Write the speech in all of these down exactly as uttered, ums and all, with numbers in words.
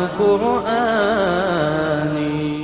القرآن.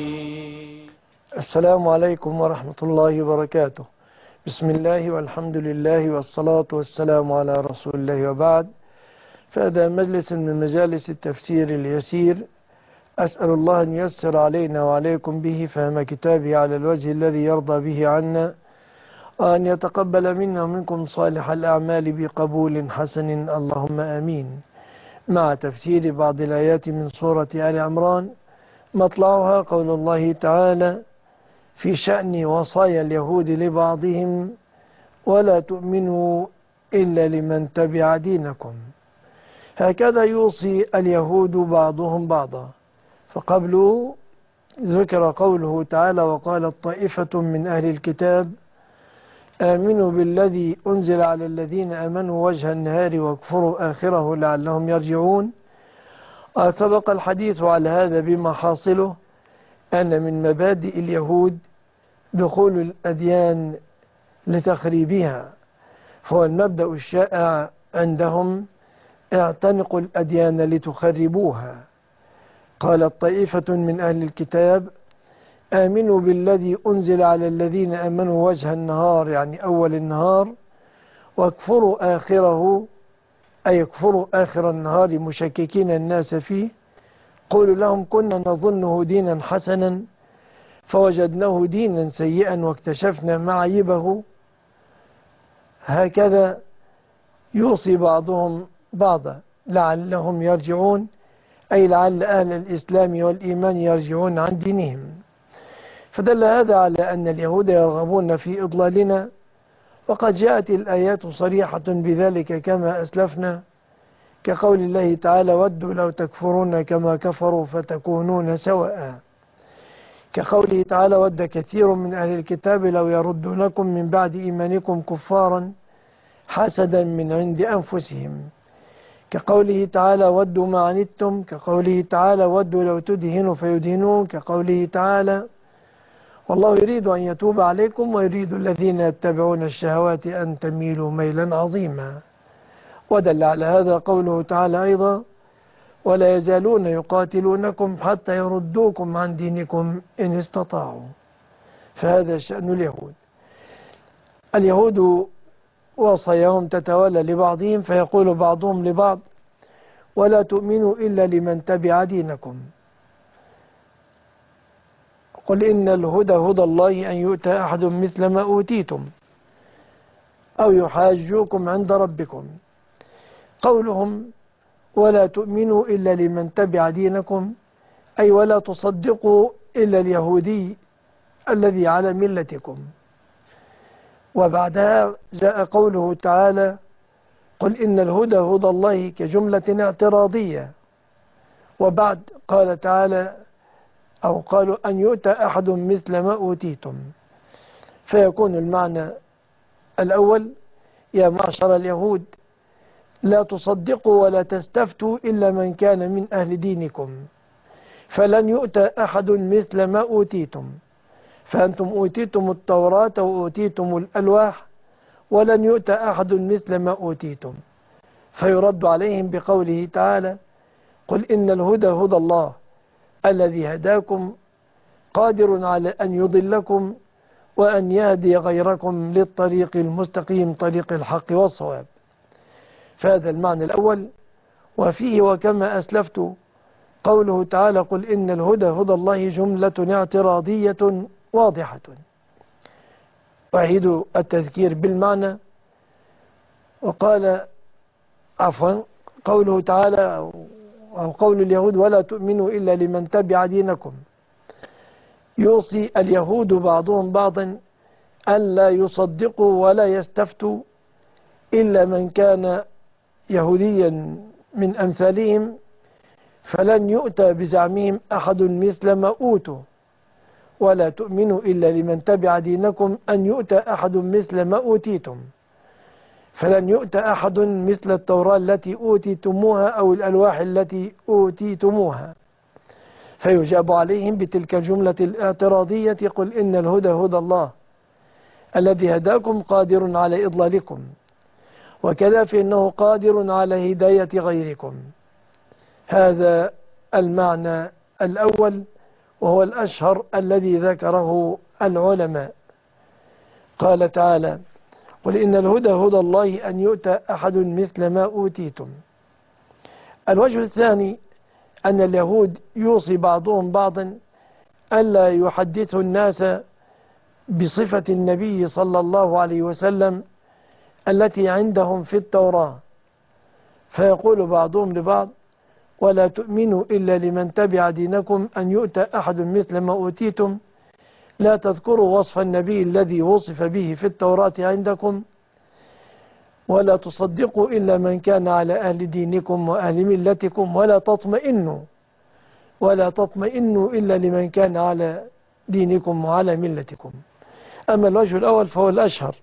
السلام عليكم ورحمة الله وبركاته. بسم الله والحمد لله والصلاة والسلام على رسول الله وبعد. فهذا مجلس من مجالس التفسير اليسير، أسأل الله أن ييسر علينا وعليكم به فهم كتابه على الوجه الذي يرضى به عنا، وأن يتقبل منا ومنكم صالح الأعمال بقبول حسن اللهم آمين. مع تفسير بعض الآيات من سورة آل عمران، مطلعها قول الله تعالى في شأن وصايا اليهود لبعضهم: ولا تؤمنوا إلا لمن تبع دينكم. هكذا يوصي اليهود بعضهم بعضا. فقبله ذكر قوله تعالى: وقالت طائفة من أهل الكتاب آمنوا بالذي أنزل على الذين آمنوا وجه النهار واكفروا آخره لعلهم يرجعون. سبق الحديث على هذا بما حاصله أن من مبادئ اليهود دخول الأديان لتخريبها، فهو المبدأ الشائع عندهم: اعتنقوا الأديان لتخربوها. قالت طائفة من أهل الكتاب آمنوا بالذي أنزل على الذين آمنوا وجه النهار، يعني أول النهار، واكفروا آخره، أي يكفروا آخر النهار مشككين الناس فيه. قولوا لهم كنا نظنه دينا حسنا فوجدناه دينا سيئا واكتشفنا معيبه. هكذا يوصي بعضهم بعضا لعلهم يرجعون، أي لعل أهل الإسلام والإيمان يرجعون عن دينهم. فدل هذا على أن اليهود يرغبون في إضلالنا، وقد جاءت الآيات صريحة بذلك كما أسلفنا، كقول الله تعالى: ودوا لو تكفرون كما كفروا فتكونون سواء. كقوله تعالى: ود كثير من أهل الكتاب لو يردونكم من بعد إيمانكم كفارا حسدا من عند أنفسهم. كقوله تعالى: ودوا ما عنتم. كقوله تعالى: ودوا لو تدهنوا فيدهنون. كقوله تعالى: والله يريد أن يتوب عليكم ويريد الذين يتبعون الشهوات أن تميلوا ميلا عظيما. ودل على هذا قوله تعالى أيضا: ولا يزالون يقاتلونكم حتى يردوكم عن دينكم إن استطاعوا. فهذا شأن اليهود. اليهود وصاياهم تتوالى لبعضهم، فيقول بعضهم لبعض: ولا تؤمنوا إلا لمن تبع دينكم. قل إن الهدى هدى الله أن يؤتى أحد مثل ما أوتيتم أو يحاجوكم عند ربكم. قولهم ولا تؤمنوا إلا لمن تبع دينكم، أي ولا تصدقوا إلا اليهودي الذي على ملتكم. وبعدها جاء قوله تعالى: قل إن الهدى هدى الله، كجملة اعتراضية. وبعد قال تعالى أو قالوا أن يؤتى أحد مثل ما أوتيتم. فيكون المعنى الأول: يا معشر اليهود لا تصدقوا ولا تستفتوا إلا من كان من أهل دينكم، فلن يؤتى أحد مثل ما أوتيتم. فأنتم أوتيتم التوراة وأوتيتم الألواح، ولن يؤتى أحد مثل ما أوتيتم. فيرد عليهم بقوله تعالى: قل إن الهدى هدى الله الذي هداكم قادر على أن يضلكم وأن يهدي غيركم للطريق المستقيم، طريق الحق والصواب. فهذا المعنى الأول. وفيه وكما أسلفت قوله تعالى: قل إن الهدى هدى الله، جملة اعتراضية واضحة. أعيد التذكير بالمعنى. وقال عفوا قوله تعالى أو قول اليهود: ولا تؤمنوا إلا لمن تبع دينكم، يوصي اليهود بعضهم بعضا أن لا يصدقوا ولا يستفتوا إلا من كان يهوديا من أمثالهم، فلن يؤتى بزعمهم أحد مثل ما أوتوا. ولا تؤمنوا إلا لمن تبع دينكم أن يؤتى أحد مثل ما أوتيتم، فلن يؤتى أحد مثل التوراة التي أوتيتموها أو الألواح التي أوتيتموها. فيجاب عليهم بتلك الجملة الاعتراضية: قل إن الهدى هدى الله الذي هداكم قادر على إضلالكم، وكذا فإنه قادر على هداية غيركم. هذا المعنى الأول وهو الأشهر الذي ذكره العلماء. قال تعالى: قل إن الهدى هدى الله أن يؤتى أحد مثل ما أوتيتم. الوجه الثاني أن اليهود يوصي بعضهم بعضا ألا يحدثوا الناس بصفة النبي صلى الله عليه وسلم التي عندهم في التوراة، فيقول بعضهم لبعض: ولا تؤمنوا إلا لمن تبع دينكم أن يؤتى أحد مثل ما أوتيتم، لا تذكروا وصف النبي الذي وصف به في التوراة عندكم، ولا تصدقوا إلا من كان على أهل دينكم وأهل ملتكم، ولا تطمئنوا ولا تطمئنوا إلا لمن كان على دينكم وعلى ملتكم. أما الوجه الأول فهو الأشهر.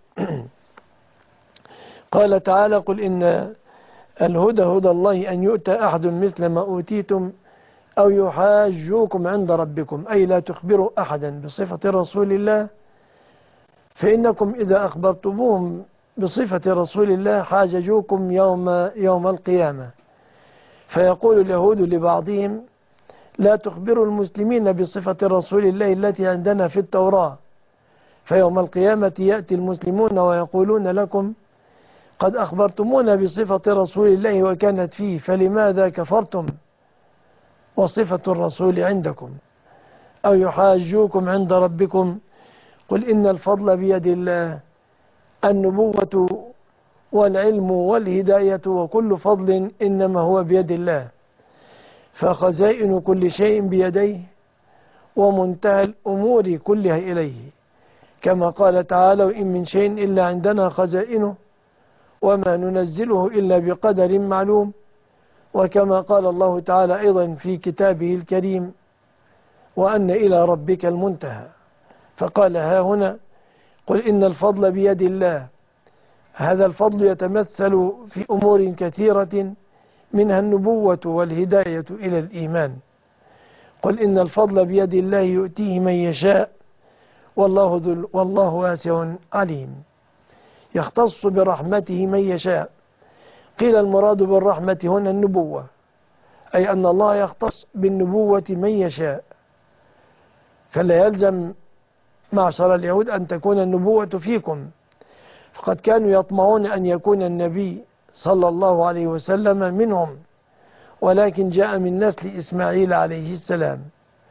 قال تعالى: قل إن الهدى هدى الله أن يؤتى أحد مثل ما أوتيتم أو يحاجوكم عند ربكم، أي لا تخبروا أحدا بصفة رسول الله، فإنكم إذا أخبرتموهم بصفة رسول الله حاججوكم يوم, يوم القيامة. فيقول اليهود لبعضهم: لا تخبروا المسلمين بصفة رسول الله التي عندنا في التوراة، فيوم القيامة يأتي المسلمون ويقولون لكم: قد أخبرتمونا بصفة رسول الله وكانت فيه، فلماذا كفرتم وصفة الرسول عندكم؟ أو يحاجوكم عند ربكم، قل إن الفضل بيد الله، النبوة والعلم والهداية وكل فضل إنما هو بيد الله، فخزائن كل شيء بيديه ومنتهى الأمور كلها إليه، كما قال تعالى: وإن من شيء إلا عندنا خزائنه وما ننزله إلا بقدر معلوم. وكما قال الله تعالى أيضا في كتابه الكريم: وأن إلى ربك المنتهى. فقال ها هنا: قل إن الفضل بيد الله. هذا الفضل يتمثل في أمور كثيرة منها النبوة والهداية إلى الإيمان. قل إن الفضل بيد الله يؤتيه من يشاء والله, ذو والله واسع عليم. يختص برحمته من يشاء. قيل المراد بالرحمة هنا النبوة، أي أن الله يختص بالنبوة من يشاء، فلا يلزم معشر اليهود أن تكون النبوة فيكم، فقد كانوا يطمعون أن يكون النبي صلى الله عليه وسلم منهم، ولكن جاء من نسل إسماعيل عليه السلام،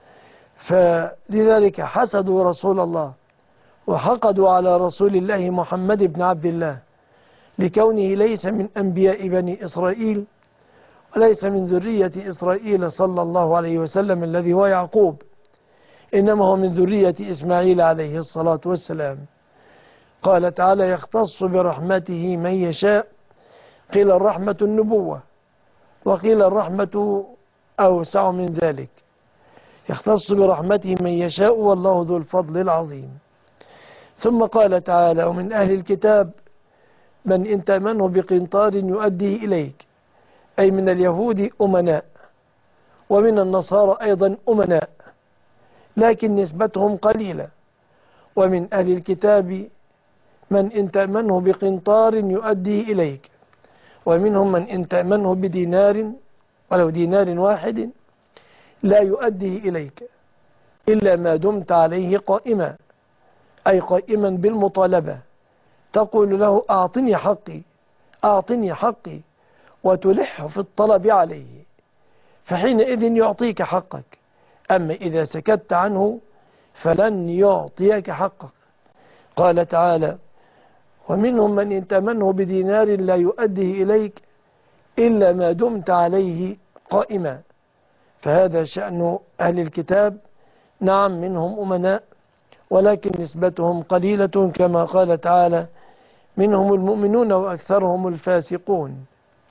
فلذلك حسدوا رسول الله وحقدوا على رسول الله محمد بن عبد الله لكونه ليس من أنبياء بني إسرائيل وليس من ذرية إسرائيل صلى الله عليه وسلم الذي هو يعقوب، إنما هو من ذرية إسماعيل عليه الصلاة والسلام. قال تعالى: يختص برحمته من يشاء. قيل الرحمة النبوة، وقيل الرحمة أوسع من ذلك. يختص برحمته من يشاء والله ذو الفضل العظيم. ثم قال تعالى: ومن أهل الكتاب من إن تأمنه بقنطار يؤديه إليك، أي من اليهود أمناء، ومن النصارى أيضا أمناء لكن نسبتهم قليلة. ومن أهل الكتاب من إن تأمنه بقنطار يؤديه إليك، ومنهم من إن تأمنه بدينار ولو دينار واحد لا يؤديه إليك إلا ما دمت عليه قائما، أي قائما بالمطالبة، تقول له: أعطني حقي أعطني حقي وتلح في الطلب عليه، فحينئذ يعطيك حقك. أما إذا سكت عنه فلن يعطيك حقك. قال تعالى: ومنهم من إن تأمنه بدينار لا يؤديه إليك إلا ما دمت عليه قائما. فهذا شأن أهل الكتاب. نعم منهم أمناء ولكن نسبتهم قليلة، كما قال تعالى: منهم المؤمنون وأكثرهم الفاسقون.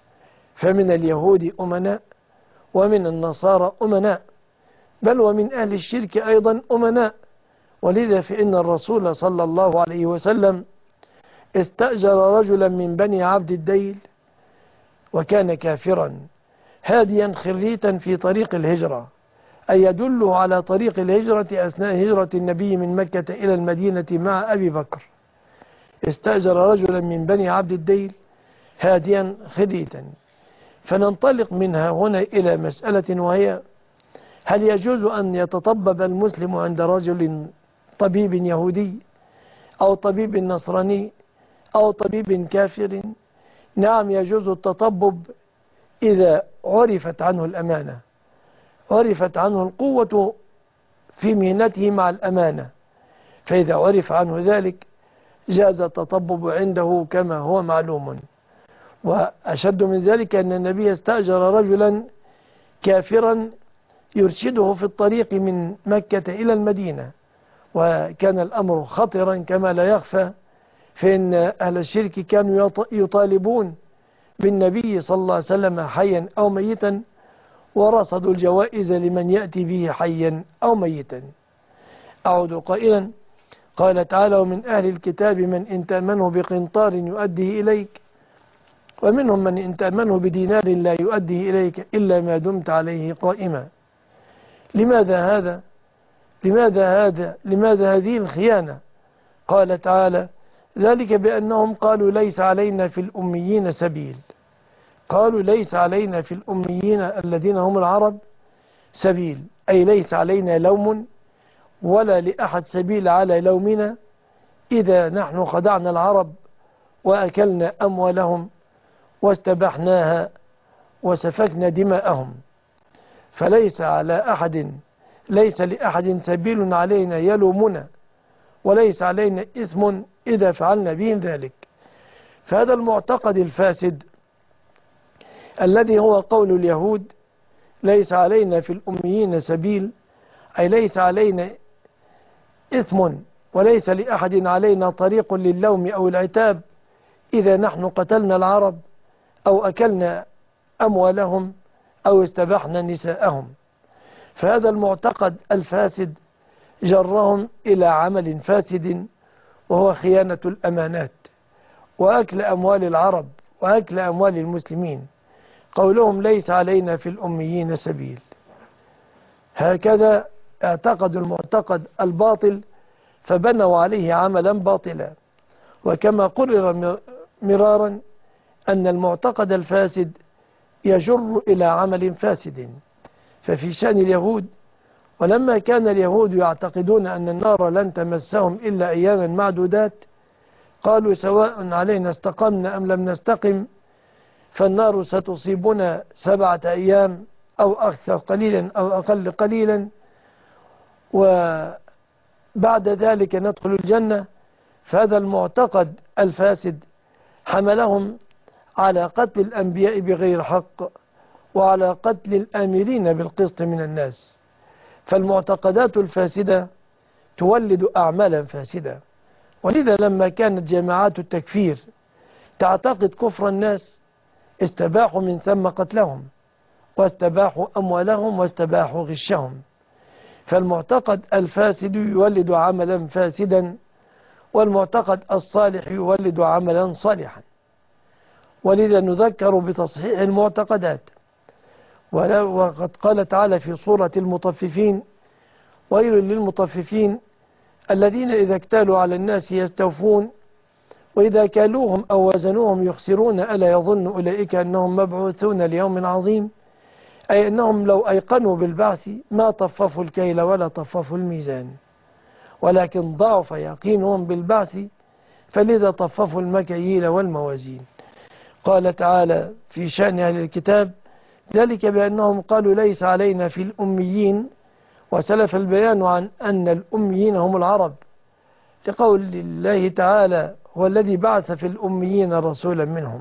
فمن اليهود أمناء ومن النصارى أمناء، بل ومن أهل الشرك أيضا أمناء. ولذا فإن الرسول صلى الله عليه وسلم استأجر رجلا من بني عبد الديل وكان كافرا هاديا خريتا في طريق الهجرة، أي يدله على طريق الهجرة أثناء هجرة النبي من مكة إلى المدينة مع أبي بكر. استأجر رجلا من بني عبد الديل هاديا خريتا. فننطلق منها هنا إلى مسألة، وهي هل يجوز أن يتطبب المسلم عند رجل طبيب يهودي أو طبيب نصراني أو طبيب كافر؟ نعم يجوز التطبب إذا عرفت عنه الأمانة، عرفت عنه القوة في مهنته مع الأمانة، فإذا عرف عنه ذلك جاز التطبب عنده كما هو معلوم. وأشد من ذلك أن النبي استأجر رجلا كافرا يرشده في الطريق من مكة إلى المدينة، وكان الأمر خطرا كما لا يخفى، فإن أهل الشرك كانوا يطالبون بالنبي صلى الله عليه وسلم حيا أو ميتا، ورصدوا الجوائز لمن يأتي به حيا أو ميتا. أعود قائلا: قال تعالى: ومن أهل الكتاب من إن تأمنه بقنطار يؤديه إليك، ومنهم من إن تأمنه بدينار لا يؤديه إليك إلا ما دمت عليه قائما. لماذا هذا؟ لماذا هذا؟ لماذا هذه الخيانة؟ قال تعالى: ذلك بأنهم قالوا ليس علينا في الأميين سبيل. قالوا ليس علينا في الأميين الذين هم العرب سبيل، أي ليس علينا لوم ولا لأحد سبيل على لومنا إذا نحن خدعنا العرب وأكلنا أموالهم واستبحناها وسفكنا دماءهم، فليس على أحد ليس لأحد سبيل علينا يلومنا، وليس علينا إثم إذا فعلنا بهم ذلك. فهذا المعتقد الفاسد الذي هو قول اليهود ليس علينا في الأميين سبيل، أي ليس علينا إثم وليس لأحد علينا طريق للوم أو العتاب إذا نحن قتلنا العرب أو أكلنا أموالهم أو استبحنا نساءهم. فهذا المعتقد الفاسد جرهم إلى عمل فاسد، وهو خيانة الأمانات وأكل أموال العرب وأكل أموال المسلمين. قولهم ليس علينا في الأميين سبيل، هكذا اعتقدوا المعتقد الباطل فبنوا عليه عملا باطلا. وكما قرر مرارا أن المعتقد الفاسد يجر إلى عمل فاسد. ففي شأن اليهود، ولما كان اليهود يعتقدون أن النار لن تمسهم إلا أياما معدودات، قالوا سواء علينا استقمنا أم لم نستقم، فالنار ستصيبنا سبعة أيام أو أكثر قليلا أو أقل قليلا، وبعد ذلك ندخل الجنة. فهذا المعتقد الفاسد حملهم على قتل الأنبياء بغير حق، وعلى قتل الآمرين بالقسط من الناس. فالمعتقدات الفاسدة تولد أعمالا فاسدة. ولذا لما كانت جماعات التكفير تعتقد كفر الناس استباحوا من ثم قتلهم، واستباحوا أموالهم، واستباحوا غشهم. فالمعتقد الفاسد يولد عملا فاسدا، والمعتقد الصالح يولد عملا صالحا. ولذا نذكر بتصحيح المعتقدات. وقد قال تعالى في سورة المطففين: ويل للمطففين الذين إذا اكتالوا على الناس يستوفون وإذا كالوهم أو وزنوهم يخسرون ألا يظن أولئك أنهم مبعوثون ليوم عظيم. أي أنهم لو أيقنوا بالبعث ما طففوا الكيل ولا طففوا الميزان، ولكن ضعف يقينهم بالبعث فلذا طففوا المكاييل والموازين. قال تعالى في شأن أهل الكتاب: ذلك بأنهم قالوا ليس علينا في الأميين، وسلف البيان عن أن الأميين هم العرب، لقول الله تعالى: هو الذي بعث في الأميين رسولا منهم.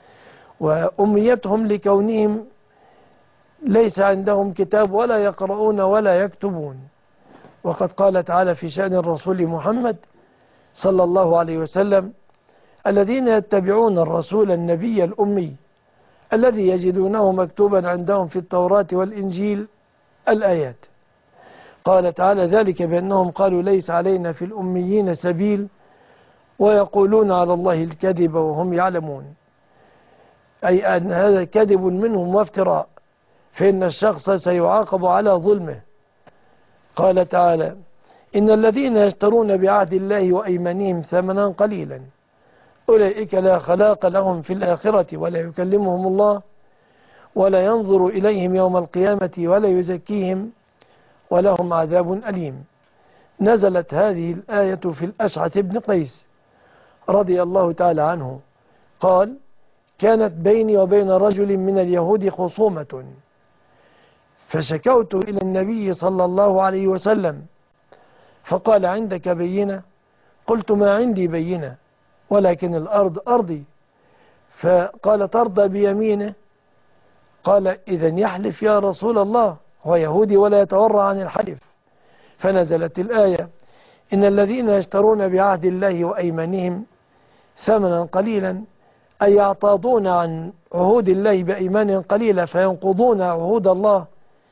وأميتهم لكونهم ليس عندهم كتاب ولا يقرؤون ولا يكتبون. وقد قال تعالى في شأن الرسول محمد صلى الله عليه وسلم: الذين يتبعون الرسول النبي الأمي الذي يجدونه مكتوبا عندهم في التوراة والإنجيل، الآيات. قال تعالى: ذلك بأنهم قالوا ليس علينا في الأميين سبيل ويقولون على الله الكذب وهم يعلمون. أي أن هذا كذب منهم وافتراء، فإن الشخص سيعاقب على ظلمه. قال تعالى: إن الذين يشترون بعهد الله وأيمانهم ثمنا قليلا أولئك لا خلاق لهم في الآخرة ولا يكلمهم الله ولا ينظر إليهم يوم القيامة ولا يزكيهم ولهم عذاب أليم. نزلت هذه الآية في الأشعث بن قيس رضي الله تعالى عنه قال: كانت بيني وبين رجل من اليهود خصومة، فشكوت إلى النبي صلى الله عليه وسلم، فقال: عندك بينة؟ قلت: ما عندي بينة، ولكن الأرض أرضي. فقال: ترضى بيمينه؟ قال: إذن يحلف يا رسول الله، هو يهودي ولا يتورع عن الحلف. فنزلت الآية: إن الذين يشترون بعهد الله وأيمانهم ثمنا قليلا، أي يعتاضون عن عهود الله بأيمان قليلة فينقضون عهود الله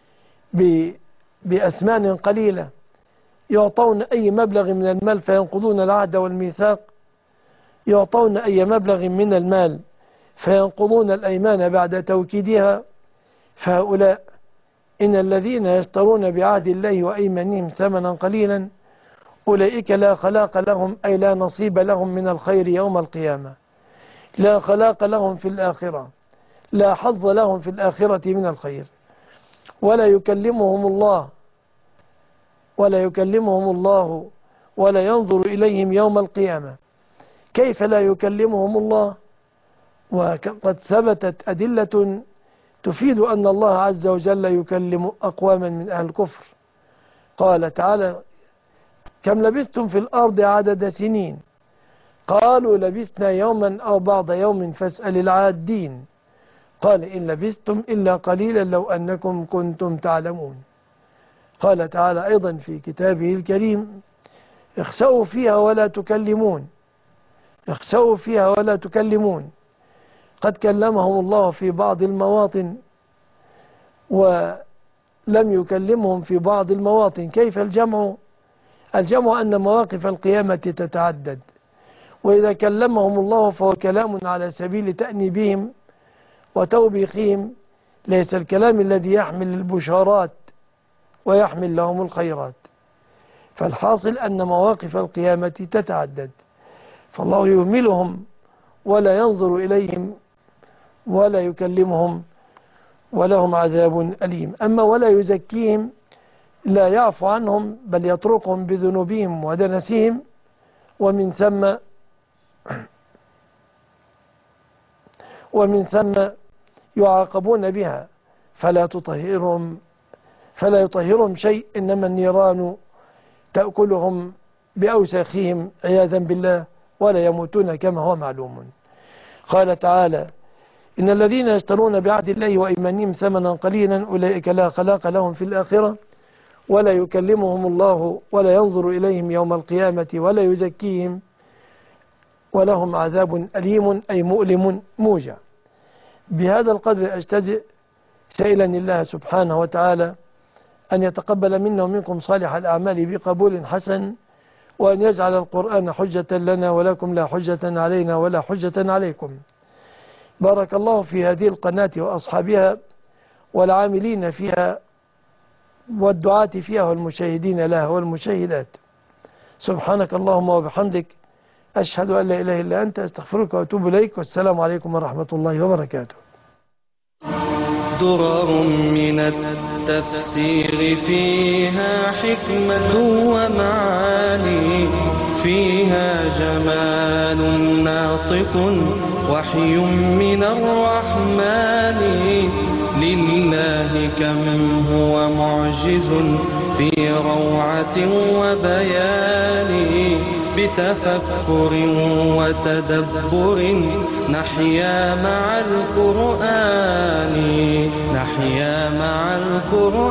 بأثمان قليلة، يعطون أي مبلغ من المال فينقضون العهد والميثاق، يعطون أي مبلغ من المال فينقضون الأيمان بعد توكيدها. فهؤلاء إن الذين يشترون بعهد الله وأيمانهم ثمنا قليلا أولئك لا خلاق لهم، أي لا نصيب لهم من الخير يوم القيامة، لا خلاق لهم في الآخرة، لا حظ لهم في الآخرة من الخير، ولا يكلمهم الله ولا يكلمهم الله ولا ينظر إليهم يوم القيامة. كيف لا يكلمهم الله؟ وقد ثبتت أدلة تفيد أن الله عز وجل يكلم أقواما من أهل الكفر. قال تعالى: كم لبثتم في الأرض عدد سنين؟ قالوا: لبثنا يوما أو بعض يوم فاسأل العادين. قال: إن لبثتم إلا قليلا لو أنكم كنتم تعلمون. قال تعالى أيضا في كتابه الكريم: اخسأوا فيها ولا تكلمون، اخسأوا فيها ولا تكلمون. قد كلمهم الله في بعض المواطن ولم يكلمهم في بعض المواطن. كيف الجمع؟ الجمع أن مواقف القيامة تتعدد، وإذا كلمهم الله فهو كلام على سبيل تأنيبهم وتوبيخهم، ليس الكلام الذي يحمل البشارات ويحمل لهم الخيرات. فالحاصل أن مواقف القيامة تتعدد، فالله يهملهم ولا ينظر إليهم ولا يكلمهم ولهم عذاب أليم. أما ولا يزكيهم، لا يعفو عنهم بل يتركهم بذنوبهم ودنسهم، ومن ثم ومن ثم يعاقبون بها، فلا تطهرهم فلا يطهرهم شيء، إنما النيران تأكلهم بأوساخهم عياذا بالله، ولا يموتون كما هو معلوم. قال تعالى: إن الذين يشترون بعهد الله وأيمانهم ثمنا قليلا أولئك لا خلاق لهم في الآخرة ولا يكلمهم الله ولا ينظر إليهم يوم القيامة ولا يزكيهم ولهم عذاب أليم، أي مؤلم موجع. بهذا القدر أجتزئ سائلا الله سبحانه وتعالى أن يتقبل منا ومنكم صالح الأعمال بقبول حسن، وأن يجعل القرآن حجة لنا ولكم لا حجة علينا ولا حجة عليكم. بارك الله في هذه القناة وأصحابها والعاملين فيها والدعاة فيها والمشاهدين لها والمشاهدات. سبحانك اللهم وبحمدك، أشهد أن لا إله إلا أنت، أستغفرك وأتوب إليك، والسلام عليكم ورحمة الله وبركاته. درر من التفسير فيها حكمة ومعاني، فيها جمال ناطق وحي من الرحمن. لله كم هو معجز في روعة وبيان، بتفكر وتدبر نحيا مع القرآن، نحيا مع القرآن.